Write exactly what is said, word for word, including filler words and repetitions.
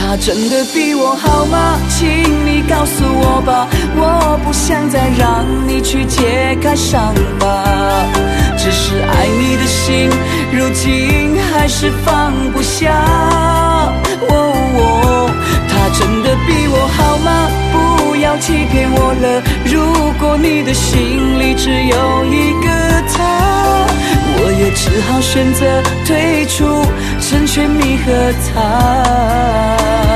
他真的比我好吗？请你告诉我吧，我不想再让你去揭开伤疤，只是爱你的心如今还是放不下。哦哦，他真的比我好吗？不要欺骗我了，如果你的心里只有一个他，我也只好选择退出，成全你和他。